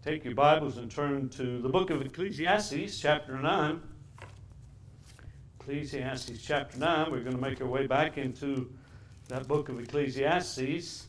take your Bibles and turn to the book of Ecclesiastes, chapter 9. Ecclesiastes, chapter 9. We're going to make our way back into that book of Ecclesiastes.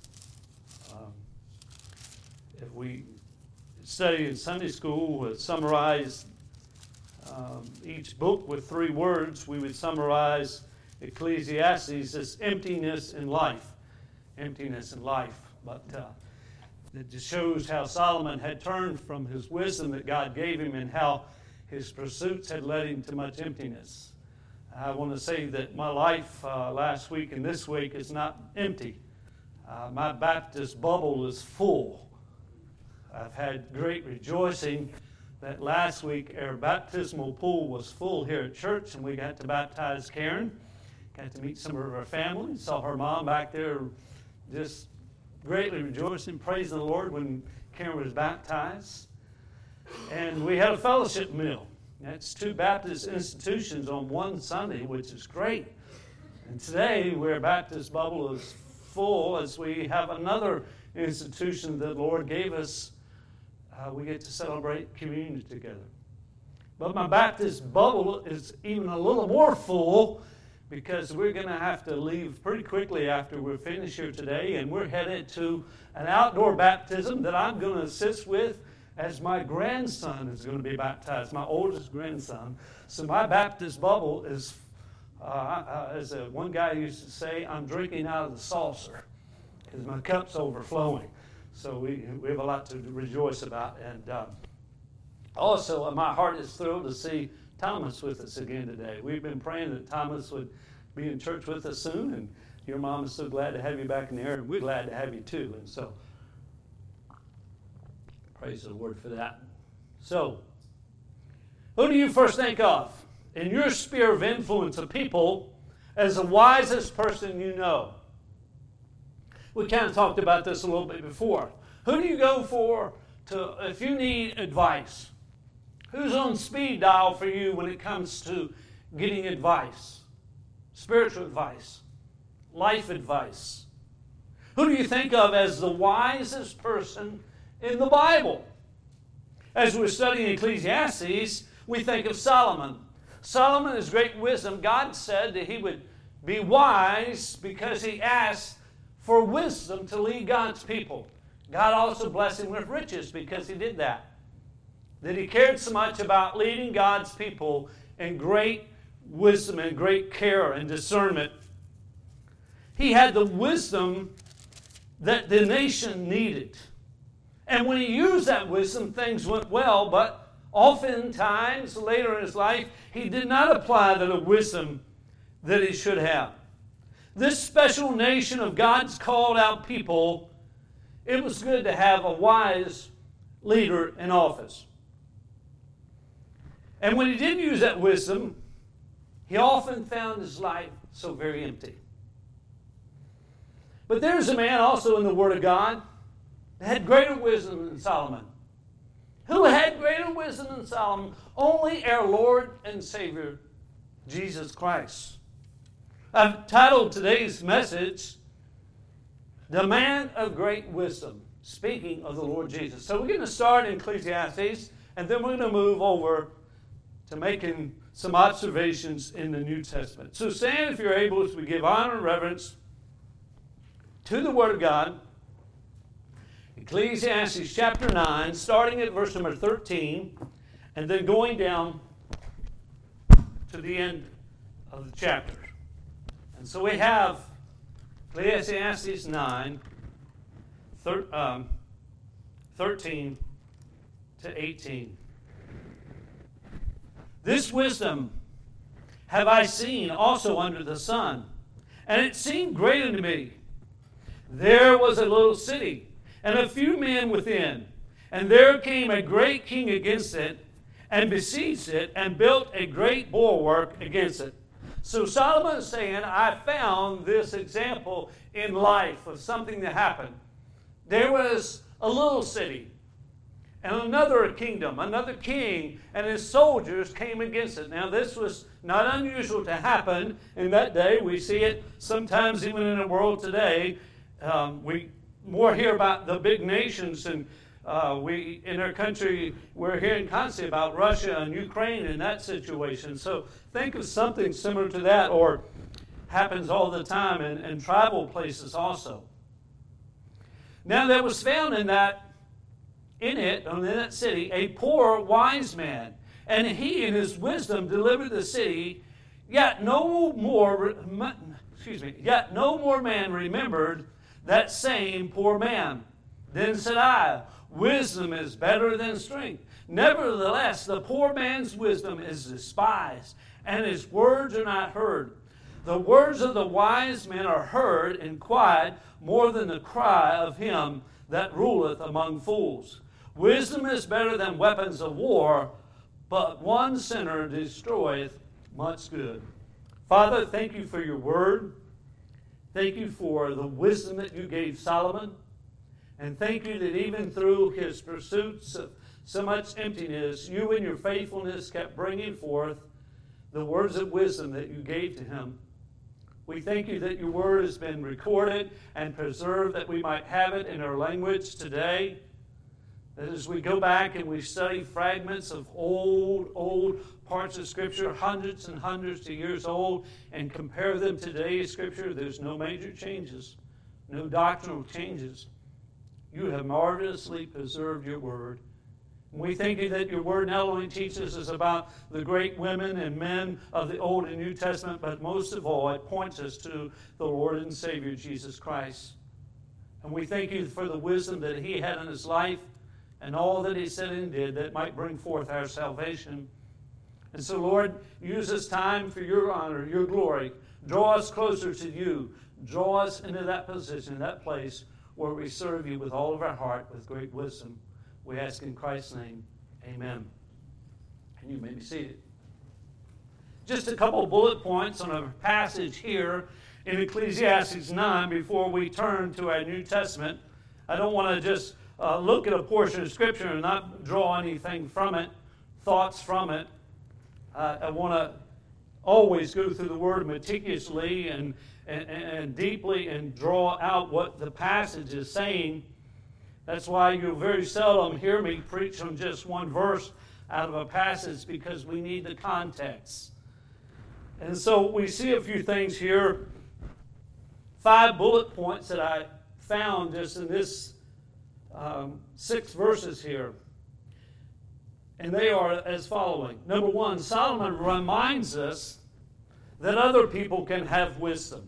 If we study in Sunday school, we summarize each book with 3 words. We would summarize Ecclesiastes as emptiness in life. Emptiness in life. But it just shows how Solomon had turned from his wisdom that God gave him and how his pursuits had led him to much emptiness. I want to say that my life last week and this week is not empty. My Baptist bubble is full. I've had great rejoicing that last week our baptismal pool was full here at church, and we got to baptize Karen. Got to meet some of her family. Saw her mom back there just greatly rejoicing, praising the Lord when Karen was baptized. And we had a fellowship meal. That's 2 Baptist institutions on one Sunday, which is great. And today, our Baptist bubble is full as we have another institution that the Lord gave us. We get to celebrate communion together. But my Baptist bubble is even a little more full because we're going to have to leave pretty quickly after we're finished here today, and we're headed to an outdoor baptism that I'm going to assist with as my grandson is going to be baptized, my oldest grandson. So my Baptist bubble is, as one guy used to say, I'm drinking out of the saucer because my cup's overflowing. So we have a lot to rejoice about. And also, my heart is thrilled to see Thomas with us again today. We've been praying that Thomas would be in church with us soon, and your mom is so glad to have you back in the air, and we're glad to have you too. And so, praise the Lord for that. So, who do you first think of in your sphere of influence of people as the wisest person you know? We kind of talked about this a little bit before. Who do you go for if you need advice? Who's on speed dial for you when it comes to getting advice? Spiritual advice, life advice. Who do you think of as the wisest person in the Bible? As we're studying Ecclesiastes, we think of Solomon. Solomon is great wisdom. God said that he would be wise because he asked for wisdom to lead God's people. God also blessed him with riches because he did that. That he cared so much about leading God's people in great wisdom and great care and discernment. He had the wisdom that the nation needed. And when he used that wisdom, things went well, but oftentimes later in his life, he did not apply the wisdom that he should have. This special nation of God's called out people, it was good to have a wise leader in office. And when he did use that wisdom, he often found his life so very empty. But there's a man also in the Word of God that had greater wisdom than Solomon. Who had greater wisdom than Solomon? Only our Lord and Savior, Jesus Christ. I've titled today's message, The Man of Great Wisdom, speaking of the Lord Jesus. So we're going to start in Ecclesiastes, and then we're going to move over to making some observations in the New Testament. So stand if you're able as we give honor and reverence to the Word of God. Ecclesiastes chapter 9, starting at verse number 13, and then going down to the end of the chapter. And so we have Ecclesiastes 9, 13 to 18. This wisdom have I seen also under the sun, and it seemed great unto me. There was a little city, and a few men within, and there came a great king against it, and besieged it, and built a great bulwark against it. So Solomon is saying, I found this example in life of something that happened. There was a little city, and another kingdom, another king, and his soldiers came against it. Now, this was not unusual to happen in that day. We see it sometimes even in the world today. We more hear about the big nations and In our country, we're hearing constantly about Russia and Ukraine and that situation. So think of something similar to that, or happens all the time in tribal places also. Now there was found in that city, a poor wise man, and he in his wisdom delivered the city, yet no more man remembered that same poor man. Then said I, wisdom is better than strength. Nevertheless, the poor man's wisdom is despised, and his words are not heard. The words of the wise men are heard and quiet more than the cry of him that ruleth among fools. Wisdom is better than weapons of war, but one sinner destroyeth much good. Father, thank you for your word. Thank you for the wisdom that you gave Solomon. And thank you that even through his pursuits of so much emptiness, you in your faithfulness kept bringing forth the words of wisdom that you gave to him. We thank you that your word has been recorded and preserved, that we might have it in our language today. That as we go back and we study fragments of old parts of Scripture, hundreds and hundreds of years old, and compare them to today's Scripture, there's no major changes, no doctrinal changes. You have marvelously preserved your word. And we thank you that your word not only teaches us about the great women and men of the Old and New Testament, but most of all, it points us to the Lord and Savior, Jesus Christ. And we thank you for the wisdom that he had in his life and all that he said and did that might bring forth our salvation. And so, Lord, use this time for your honor, your glory. Draw us closer to you. Draw us into that position, that place where we serve you with all of our heart, with great wisdom. We ask in Christ's name, amen. And you may be seated. Just a couple of bullet points on a passage here in Ecclesiastes 9 before we turn to our New Testament. I don't want to just look at a portion of Scripture and not draw anything from it, thoughts from it. I want to always go through the Word meticulously and deeply and draw out what the passage is saying. That's why you very seldom hear me preach on just one verse out of a passage, because we need the context. And so we see a few things here. 5 bullet points that I found just in this 6 verses here. And they are as following. Number 1, Solomon reminds us that other people can have wisdom.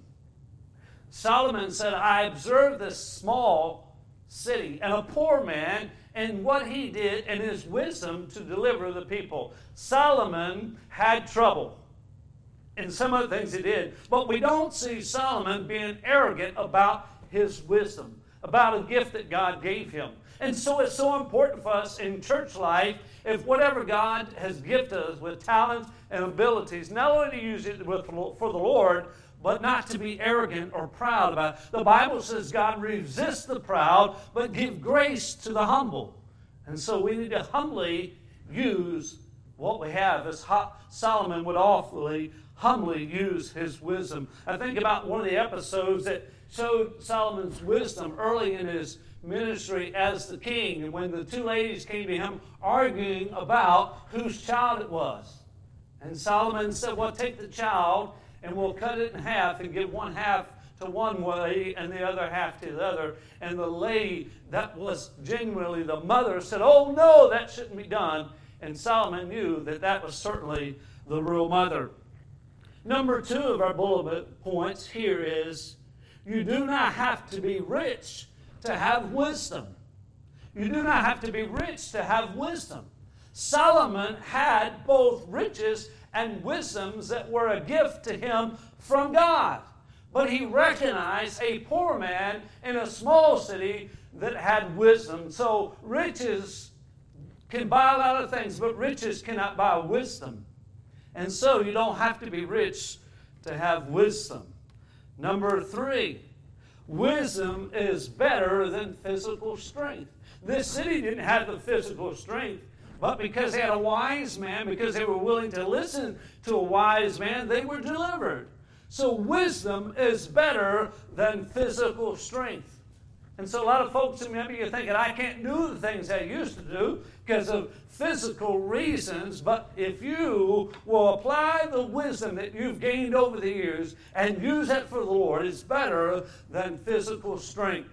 Solomon said, I observed this small city and a poor man and what he did and his wisdom to deliver the people. Solomon had trouble in some of the things he did, but we don't see Solomon being arrogant about his wisdom, about a gift that God gave him. And so it's so important for us in church life, if whatever God has gifted us with talents and abilities, not only to use it for the Lord, but not to be arrogant or proud about it. The Bible says God resists the proud, but give grace to the humble. And so we need to humbly use what we have, as Solomon would awfully humbly use his wisdom. I think about one of the episodes that showed Solomon's wisdom early in his ministry as the king, and when the 2 ladies came to him arguing about whose child it was. And Solomon said, well, take the child and we'll cut it in half and give one half to one way and the other half to the other. And the lady that was genuinely the mother said, oh no, that shouldn't be done. And Solomon knew that that was certainly the real mother. Number 2 of our bullet points here is, you do not have to be rich to have wisdom. You do not have to be rich to have wisdom. Solomon had both riches and wisdoms that were a gift to him from God. But he recognized a poor man in a small city that had wisdom. So riches can buy a lot of things, but riches cannot buy wisdom. And so you don't have to be rich to have wisdom. Number 3, wisdom is better than physical strength. This city didn't have the physical strength, but because they had a wise man, because they were willing to listen to a wise man, they were delivered. So wisdom is better than physical strength. And so a lot of folks, maybe you're thinking, I can't do the things I used to do because of physical reasons. But if you will apply the wisdom that you've gained over the years and use it for the Lord, it's better than physical strength.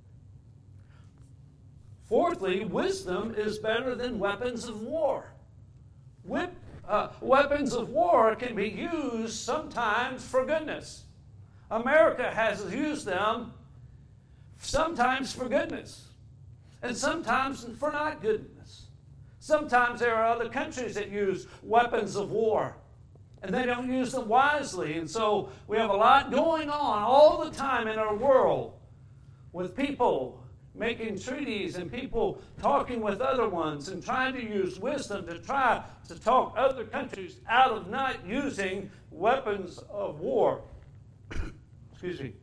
Fourthly, wisdom is better than weapons of war. Weapons of war can be used sometimes for goodness. America has used them sometimes for goodness, and sometimes for not goodness. Sometimes there are other countries that use weapons of war, and they don't use them wisely. And so we have a lot going on all the time in our world with people making treaties and people talking with other ones and trying to use wisdom to try to talk other countries out of not using weapons of war. Excuse me.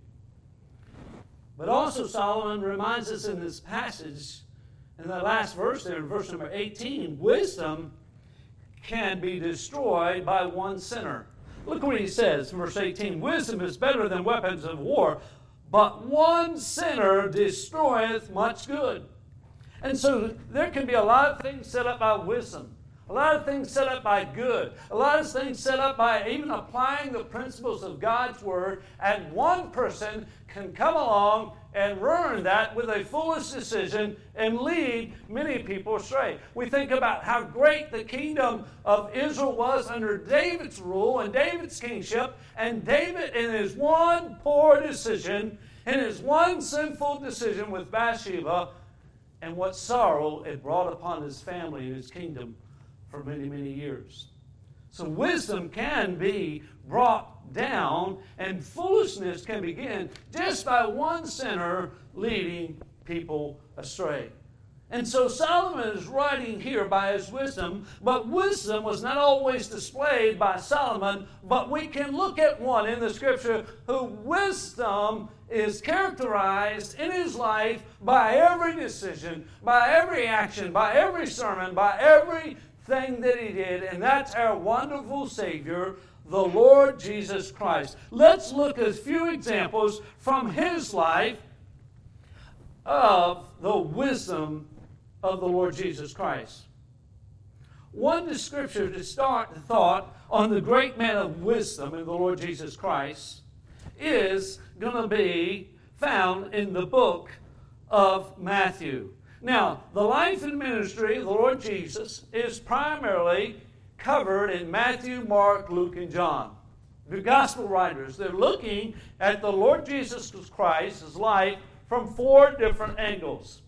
But also Solomon reminds us in this passage, in the last verse there, in verse number 18, wisdom can be destroyed by one sinner. Look what he says in verse 18. Wisdom is better than weapons of war, but one sinner destroyeth much good. And so there can be a lot of things set up by wisdom. A lot of things set up by good. A lot of things set up by even applying the principles of God's Word. And one person can come along and ruin that with a foolish decision and lead many people astray. We think about how great the kingdom of Israel was under David's rule and David's kingship. And David, in his one poor decision, in his one sinful decision with Bathsheba, and what sorrow it brought upon his family and his kingdom for many, many years. So wisdom can be brought down, and foolishness can begin just by one sinner leading people astray. And so Solomon is writing here by his wisdom, but wisdom was not always displayed by Solomon, but we can look at one in the Scripture who wisdom is characterized in his life by every decision, by every action, by every sermon, by every thing that he did, and that's our wonderful Savior, the Lord Jesus Christ. Let's look at a few examples from his life of the wisdom of the Lord Jesus Christ. One scripture to start the thought on the great man of wisdom in the Lord Jesus Christ is going to be found in the book of Matthew. Now, the life and ministry of the Lord Jesus is primarily covered in Matthew, Mark, Luke, and John. The gospel writers, they're looking at the Lord Jesus Christ's life from four different angles.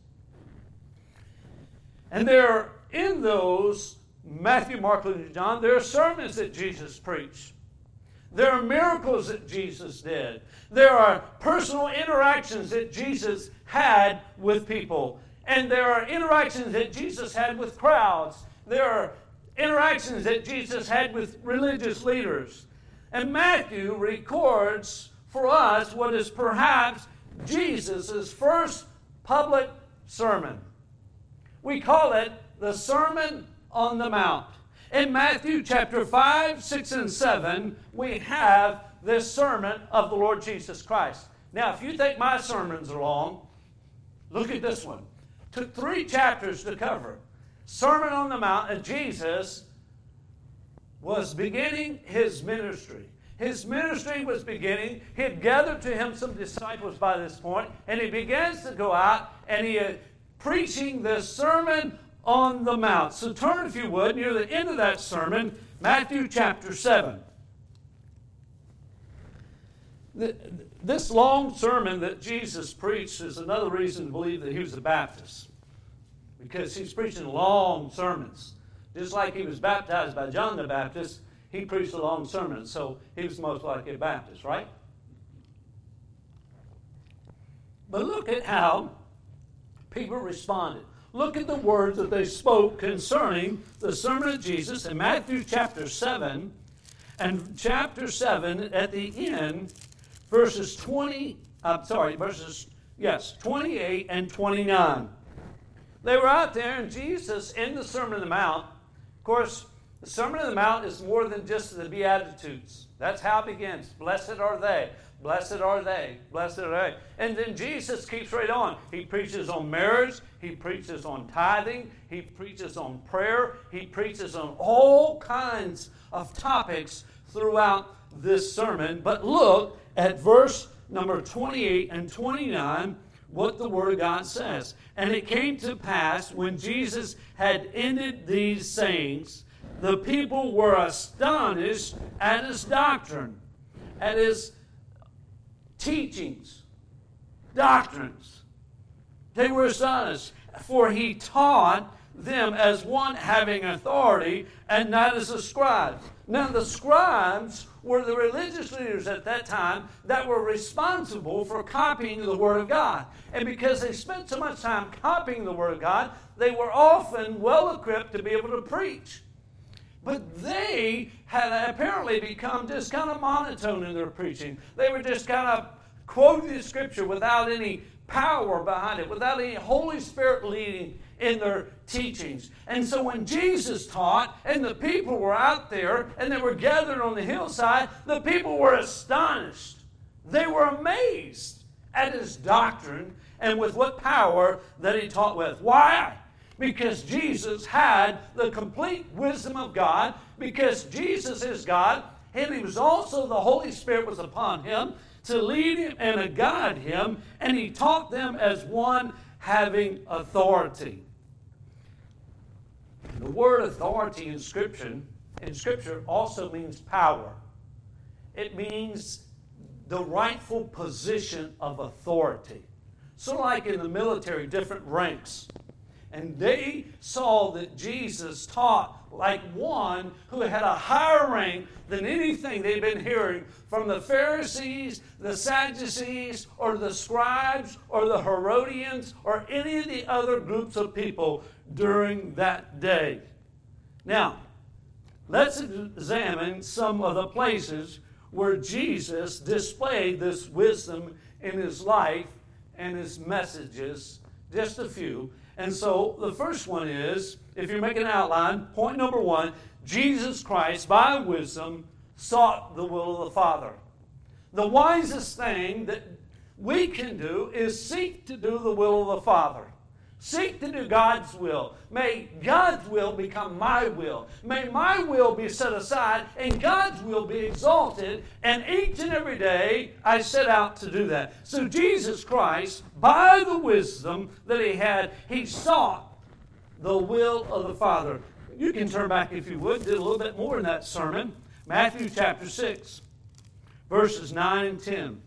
And there, in those, Matthew, Mark, Luke, and John, there are sermons that Jesus preached. There are miracles that Jesus did. There are personal interactions that Jesus had with people. And there are interactions that Jesus had with crowds. There are interactions that Jesus had with religious leaders. And Matthew records for us what is perhaps Jesus' first public sermon. We call it the Sermon on the Mount. In Matthew chapter 5, 6, and 7, we have this sermon of the Lord Jesus Christ. Now, if you think my sermons are long, look at this one. Took 3 chapters to cover. Sermon on the Mount, and Jesus was beginning his ministry. His ministry was beginning. He had gathered to him some disciples by this point, and he begins to go out, and he is preaching the Sermon on the Mount. So turn, if you would, near the end of that sermon, Matthew chapter 7. This long sermon that Jesus preached is another reason to believe that he was a Baptist, because he's preaching long sermons. Just like he was baptized by John the Baptist, he preached a long sermon, so he was most likely a Baptist, right? But look at how people responded. Look at the words that they spoke concerning the sermon of Jesus in Matthew chapter 7, and chapter 7 at the end, verses 28 and 29. They were out there, and Jesus, in the Sermon on the Mount, of course, the Sermon on the Mount is more than just the Beatitudes. That's how it begins. Blessed are they. Blessed are they. Blessed are they. And then Jesus keeps right on. He preaches on marriage. He preaches on tithing. He preaches on prayer. He preaches on all kinds of topics throughout this sermon. But look at verse number 28 and 29, what the Word of God says. And it came to pass, when Jesus had ended these sayings, the people were astonished at his doctrine, at his teachings, doctrines. They were astonished, for he taught them as one having authority and not as a scribe. Now the scribes were the religious leaders at that time that were responsible for copying the Word of God. And because they spent so much time copying the Word of God, they were often well equipped to be able to preach. But they had apparently become just kind of monotone in their preaching. They were just kind of quoting the Scripture without any power behind it, without any Holy Spirit leading in their teachings. And so when Jesus taught and the people were out there and they were gathered on the hillside, the people were astonished. They were amazed at his doctrine and with what power that he taught with. Why? Because Jesus had the complete wisdom of God, because Jesus is God, and he was also, the Holy Spirit was upon him to lead him and to guide him, and he taught them as one having authority. The word authority in Scripture also means power. It means the rightful position of authority. So like in the military, different ranks. And they saw that Jesus taught like one who had a higher rank than anything they'd been hearing from the Pharisees, the Sadducees, or the scribes, or the Herodians, or any of the other groups of people during that day. Now, let's examine some of the places where Jesus displayed this wisdom in his life and his messages, just a few. And so the first one is, if you're making an outline, point number one, Jesus Christ, by wisdom, sought the will of the Father. The wisest thing that we can do is seek to do the will of the Father. Seek to do God's will. May God's will become my will. May my will be set aside and God's will be exalted. And each and every day I set out to do that. So Jesus Christ, by the wisdom that he had, he sought the will of the Father. You can turn back, if you would, did a little bit more in that sermon. Matthew chapter 6, verses 9 and 10.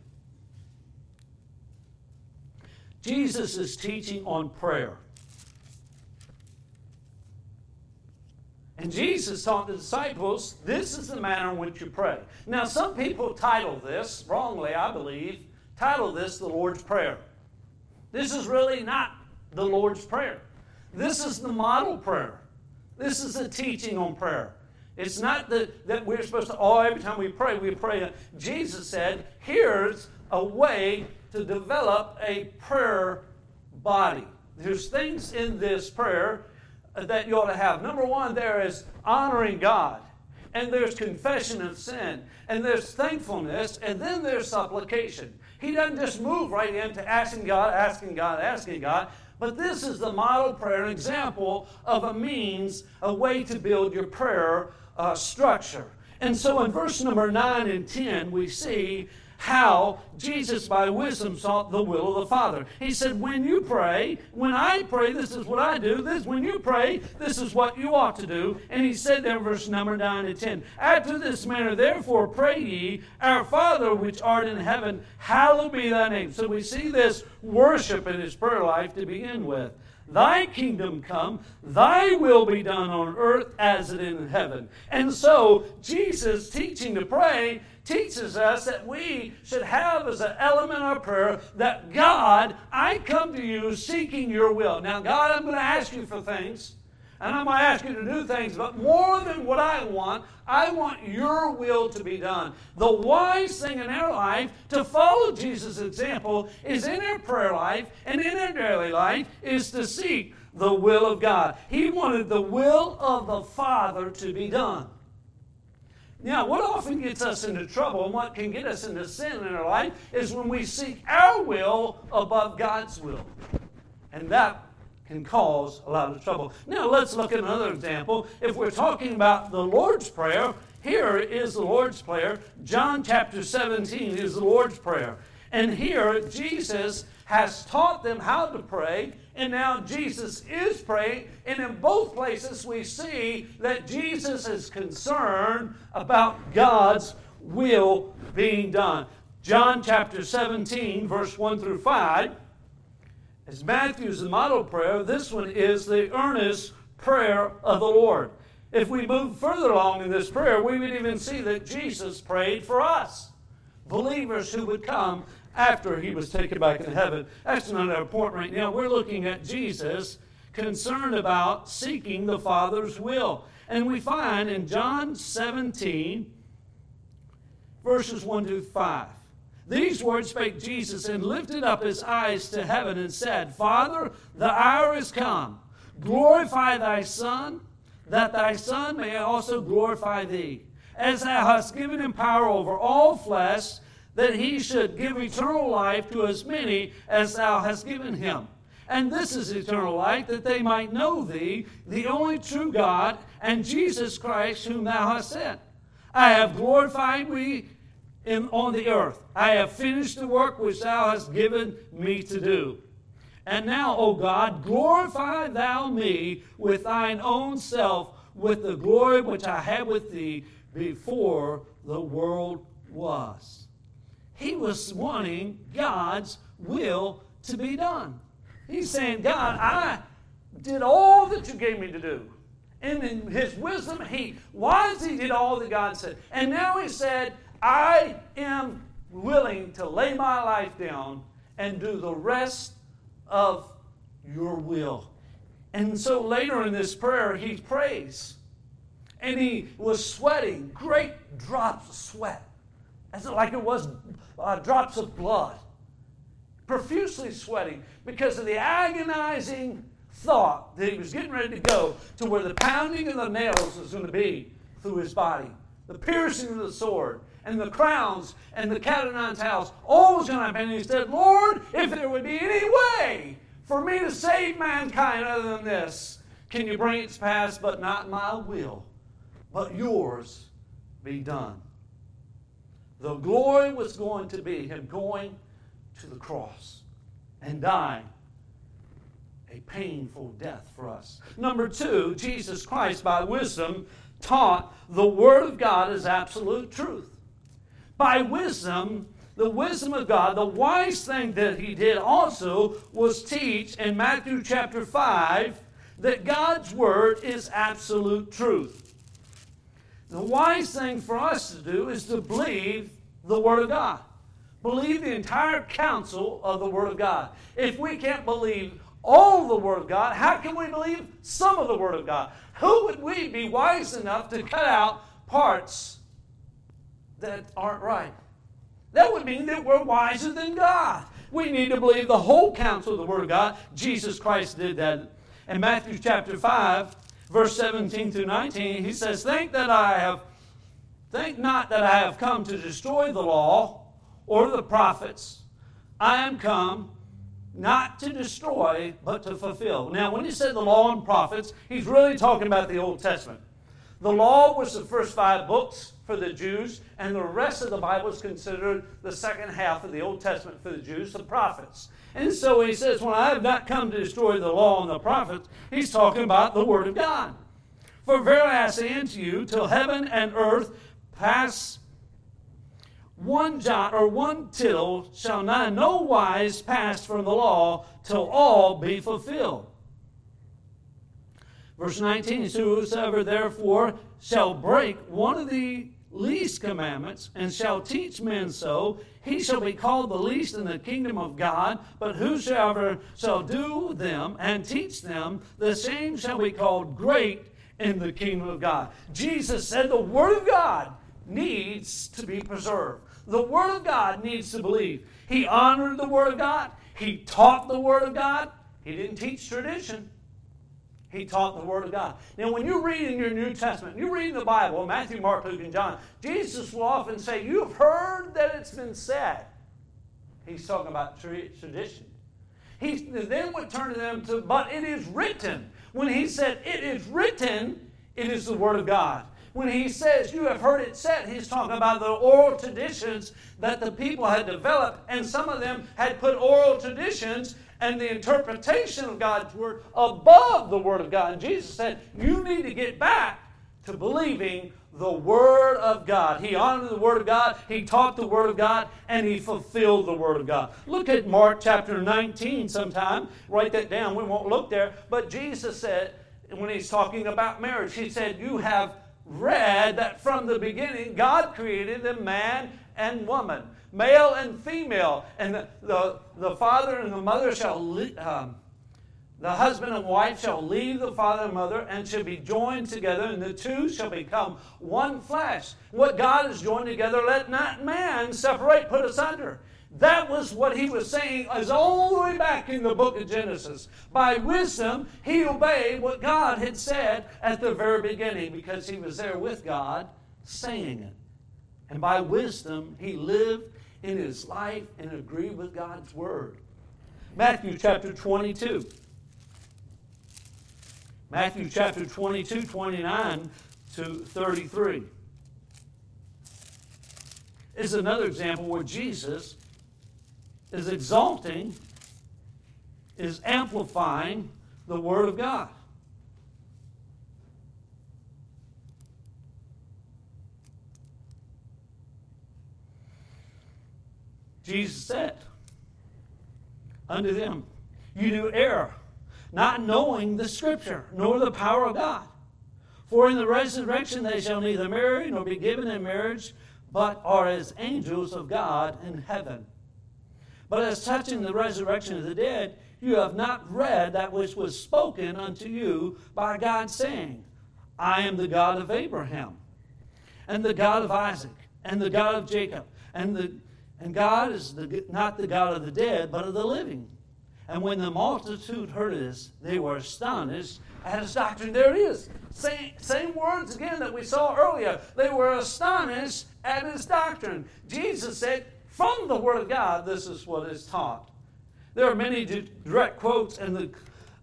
Jesus is teaching on prayer. And Jesus taught the disciples, this is the manner in which you pray. Now, some people title this, wrongly I believe, title this the Lord's Prayer. This is really not the Lord's Prayer. This is the model prayer. This is the teaching on prayer. It's not that we're supposed to, every time we pray. Jesus said, here's a way to develop a prayer body. There's things in this prayer that you ought to have. Number one, there is honoring God. And there's confession of sin. And there's thankfulness. And then there's supplication. He doesn't just move right into asking God, asking God, asking God. But this is the model prayer, an example of a means, a way to build your prayer structure. And so in verse number 9 and 10, we see how Jesus by wisdom sought the will of the Father. He said, when I pray, this is what I do. When you pray, this is what you ought to do. And he said there, verse number 9 and 10, after this manner, therefore, pray ye, our Father which art in heaven, hallowed be thy name. So we see this worship in his prayer life to begin with. Thy kingdom come, thy will be done on earth as it is in heaven. And so Jesus teaching to pray teaches us that we should have as an element of prayer that God, I come to you seeking your will. Now God, I'm going to ask you for things. And I'm going to ask you to do things, but more than what I want your will to be done. The wise thing in our life to follow Jesus' example is in our prayer life and in our daily life is to seek the will of God. He wanted the will of the Father to be done. Now, what often gets us into trouble and what can get us into sin in our life is when we seek our will above God's will. And that can cause a lot of trouble. Now, let's look at another example. If we're talking about the Lord's Prayer, here is the Lord's Prayer. John chapter 17 is the Lord's Prayer. And here, Jesus has taught them how to pray, and now Jesus is praying. And in both places, we see that Jesus is concerned about God's will being done. John chapter 17, verse 1 through 5. As Matthew's the model prayer, this one is the earnest prayer of the Lord. If we move further along in this prayer, we would even see that Jesus prayed for us, believers who would come after he was taken back into heaven. That's not our point right now. We're looking at Jesus concerned about seeking the Father's will. And we find in John 17, verses 1 to 5. These words spake Jesus, and lifted up his eyes to heaven, and said, Father, the hour is come. Glorify thy Son, that thy Son may also glorify thee, as thou hast given him power over all flesh, that he should give eternal life to as many as thou hast given him. And this is eternal life, that they might know thee, the only true God, and Jesus Christ, whom thou hast sent. I have glorified thee on the earth. I have finished the work which thou hast given me to do. And now, O God, glorify thou me with thine own self, with the glory which I had with thee before the world was. He was wanting God's will to be done. He's saying, God, I did all that you gave me to do. And in his wisdom, he wisely did all that God said. And now he said, I am willing to lay my life down and do the rest of your will. And so later in this prayer, he prays. And he was sweating great drops of sweat, as like it was drops of blood, profusely sweating because of the agonizing thought that he was getting ready to go to where the pounding of the nails was going to be through his body, the piercing of the sword, and the crowns, and the cat o' nine tails, all was going to happen. And he said, Lord, if there would be any way for me to save mankind other than this, can you bring it to pass? But not my will, but yours be done. The glory was going to be him going to the cross and dying a painful death for us. Number two, Jesus Christ, by wisdom, taught the Word of God as absolute truth. By wisdom, the wisdom of God, the wise thing that he did also was teach in Matthew chapter 5 that God's Word is absolute truth. The wise thing for us to do is to believe the Word of God. Believe the entire counsel of the Word of God. If we can't believe all the Word of God, how can we believe some of the Word of God? Who would we be wise enough to cut out parts that aren't right? That would mean that we're wiser than God. We need to believe the whole counsel of the Word of God. Jesus Christ did that. In Matthew chapter 5, verse 17 through 19, he says, Think not that I have come to destroy the law or the prophets. I am come not to destroy, but to fulfill. Now, when he said the law and prophets, he's really talking about the Old Testament. The law was the first 5 books for the Jews, and the rest of the Bible is considered the second half of the Old Testament for the Jews, the prophets. And so when he says, when I have not come to destroy the law and the prophets, he's talking about the Word of God. For verily I say unto you, till heaven and earth pass, one jot or one tittle shall not in no wise pass from the law till all be fulfilled. Verse 19, whosoever therefore shall break one of the least commandments and shall teach men so, he shall be called the least in the kingdom of God. But whosoever shall do them and teach them, the same shall be called great in the kingdom of God. Jesus said the Word of God needs to be preserved. The Word of God needs to believe. He honored the Word of God. He taught the Word of God. He didn't teach tradition. He taught the Word of God. Now, when you read in your New Testament, you read in the Bible, Matthew, Mark, Luke, and John, Jesus will often say, you have heard that it's been said. He's talking about tradition. He then would turn to them to, but it is written. When he said, it is written, it is the Word of God. When he says, you have heard it said, he's talking about the oral traditions that the people had developed, and some of them had put oral traditions and the interpretation of God's Word above the Word of God. And Jesus said, you need to get back to believing the Word of God. He honored the Word of God, he taught the Word of God, and he fulfilled the Word of God. Look at Mark chapter 19 sometime. Write that down. We won't look there. But Jesus said, when he's talking about marriage, he said, you have read that from the beginning God created them man and woman, male and female, and the father and the mother the husband and wife shall leave the father and mother and shall be joined together, and the two shall become one flesh. What God has joined together, let not man separate, put asunder. That was what he was saying as all the way back in the book of Genesis. By wisdom, he obeyed what God had said at the very beginning because he was there with God saying it. And by wisdom, he lived in his life and agreed with God's word. Matthew chapter 22. Matthew chapter 22, 29 to 33 is another example where Jesus is exalting, is amplifying the Word of God. Jesus said unto them, you do err, not knowing the Scripture, nor the power of God. For in the resurrection they shall neither marry, nor be given in marriage, but are as angels of God in heaven. But as touching the resurrection of the dead, you have not read that which was spoken unto you by God, saying, I am the God of Abraham, and the God of Isaac, and the God of Jacob. And God is not the God of the dead, but of the living. And when the multitude heard this, they were astonished at his doctrine. There it is. Same words again that we saw earlier. They were astonished at his doctrine. Jesus said, from the Word of God, this is what is taught. There are many direct quotes in the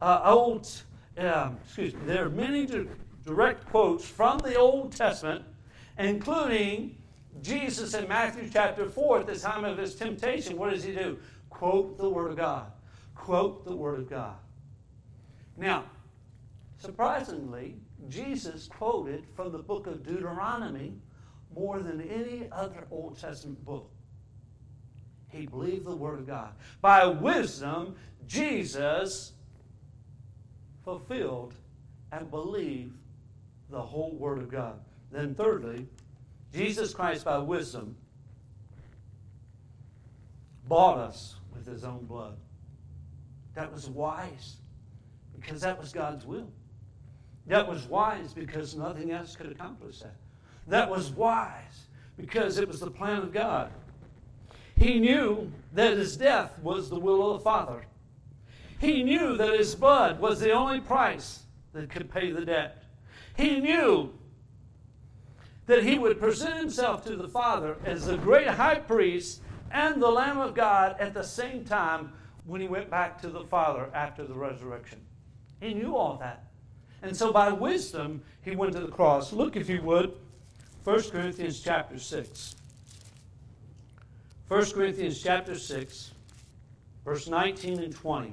There are many direct quotes from the Old Testament, including Jesus in Matthew chapter 4 at the time of his temptation. What does he do? Quote the Word of God. Quote the Word of God. Now, surprisingly, Jesus quoted from the book of Deuteronomy more than any other Old Testament book. He believed the Word of God. By wisdom, Jesus fulfilled and believed the whole Word of God. Then thirdly, Jesus Christ, by wisdom, bought us with his own blood. That was wise because that was God's will. That was wise because nothing else could accomplish that. That was wise because it was the plan of God. He knew that his death was the will of the Father. He knew that his blood was the only price that could pay the debt. He knew that he would present himself to the Father as the great high priest and the Lamb of God at the same time when he went back to the Father after the resurrection. He knew all that. And so by wisdom, he went to the cross. Look, if you would, 1 Corinthians chapter 6. 1 Corinthians chapter 6, verse 19 and 20.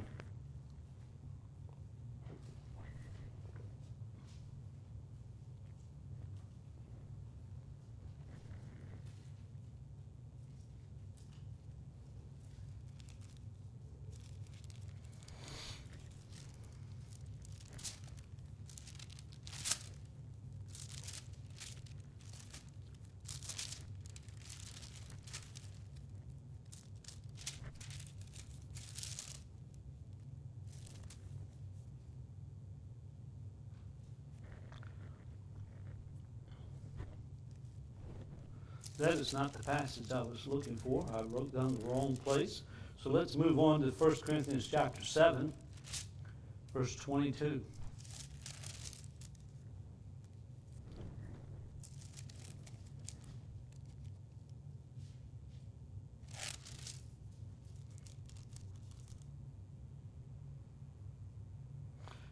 That is not the passage I was looking for. I wrote down the wrong place. So let's move on to 1 Corinthians chapter 7, verse 22.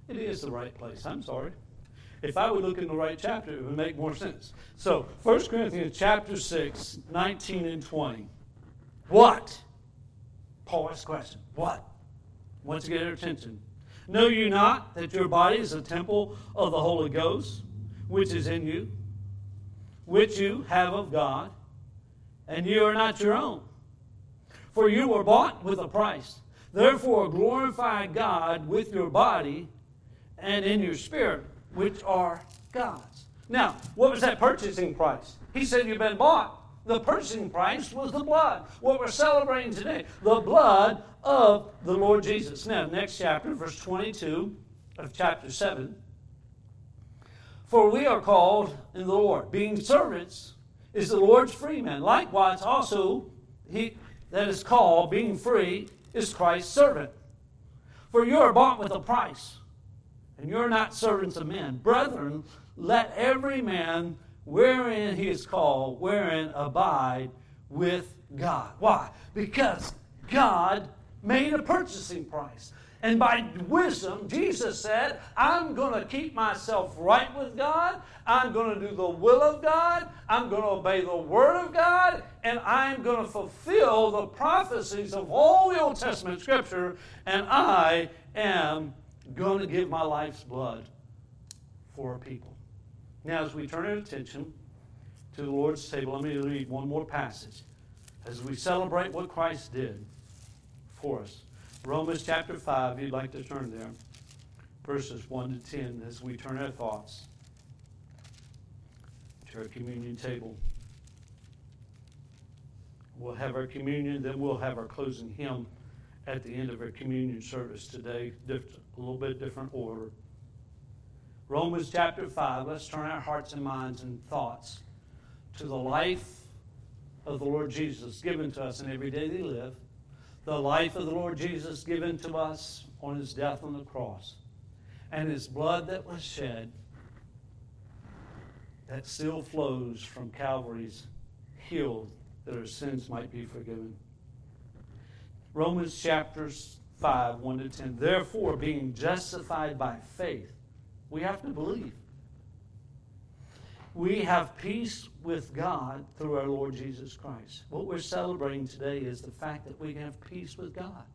It is the right place. I'm sorry. If I would look in the right chapter, it would make more sense. So, 1 Corinthians chapter 6, 19 and 20. What? Paul asks the question. What? Once again, our attention. Know you not that your body is a temple of the Holy Ghost, which is in you, which you have of God, and you are not your own? For you were bought with a price. Therefore glorify God with your body and in your spirit, which are God's. Now, what was that purchasing price? He said you've been bought. The purchasing price was the blood. What we're celebrating today, the blood of the Lord Jesus. Now, next chapter, verse 22 of chapter 7. For we are called in the Lord, being servants, is the Lord's freeman. Likewise, also, he that is called, being free, is Christ's servant. For you are bought with a price, and you are not servants of men. Brethren, let every man wherein he is called, wherein abide with God. Why? Because God made a purchasing price. And by wisdom, Jesus said, I'm going to keep myself right with God. I'm going to do the will of God. I'm going to obey the Word of God. And I'm going to fulfill the prophecies of all the Old Testament Scripture. And I am going to give my life's blood for a people. Now, as we turn our attention to the Lord's table, let me read one more passage as we celebrate what Christ did for us. Romans chapter 5, if you'd like to turn there, verses 1 to 10, as we turn our thoughts to our communion table. We'll have our communion, then we'll have our closing hymn at the end of our communion service today, a little bit different order. Romans chapter 5, let's turn our hearts and minds and thoughts to the life of the Lord Jesus given to us in every day we live, the life of the Lord Jesus given to us on his death on the cross, and his blood that was shed that still flows from Calvary's hill that our sins might be forgiven. Romans chapters 5, 1 to 10. Therefore, being justified by faith, we have to believe. We have peace with God through our Lord Jesus Christ. What we're celebrating today is the fact that we have peace with God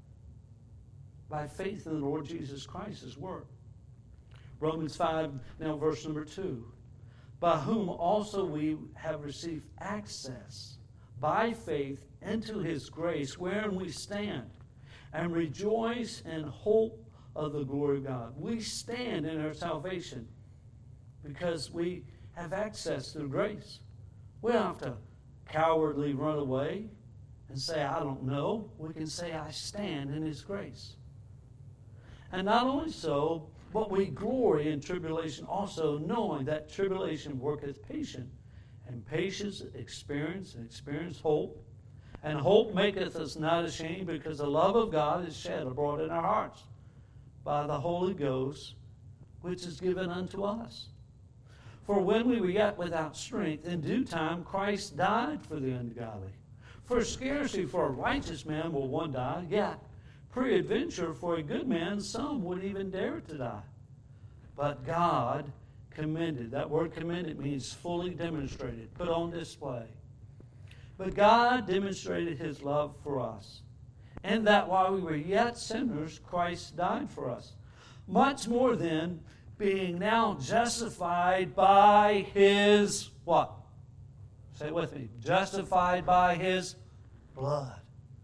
by faith in the Lord Jesus Christ's work. Romans 5, now verse number 2. By whom also we have received access by faith into his grace, wherein we stand and rejoice in hope of the glory of God. We stand in our salvation because we have access through grace. We don't have to cowardly run away and say, I don't know. We can say, I stand in his grace. And not only so, but we glory in tribulation also, knowing that tribulation worketh patience, and patience experience, and experience hope. And hope maketh us not ashamed, because the love of God is shed abroad in our hearts by the Holy Ghost, which is given unto us. For when we were yet without strength, in due time Christ died for the ungodly. For scarcely for a righteous man will one die, yet peradventure for a good man some would even dare to die. But God commended, that word commended means fully demonstrated, put on display. But God demonstrated his love for us, and that while we were yet sinners, Christ died for us. Much more then, being now justified by his what? Say it with me. Justified by his blood.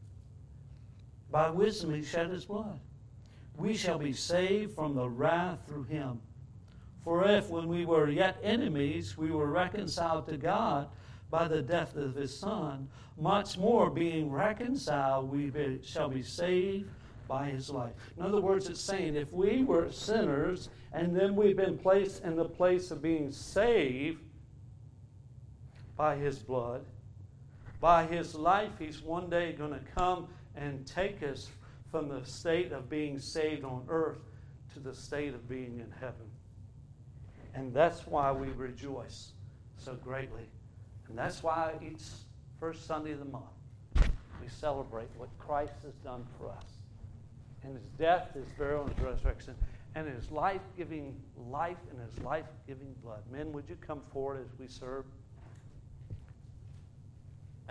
By wisdom he shed his blood. We shall be saved from the wrath through him. For if when we were yet enemies, we were reconciled to God by the death of his Son, much more being reconciled, we shall be saved by his life. In other words, it's saying if we were sinners and then we've been placed in the place of being saved by his blood, by his life, he's one day going to come and take us from the state of being saved on earth to the state of being in heaven. And that's why we rejoice so greatly. And that's why each first Sunday of the month we celebrate what Christ has done for us. And his death, his burial, and his resurrection. and His life-giving life and His life-giving blood. Men, would you come forward as we serve?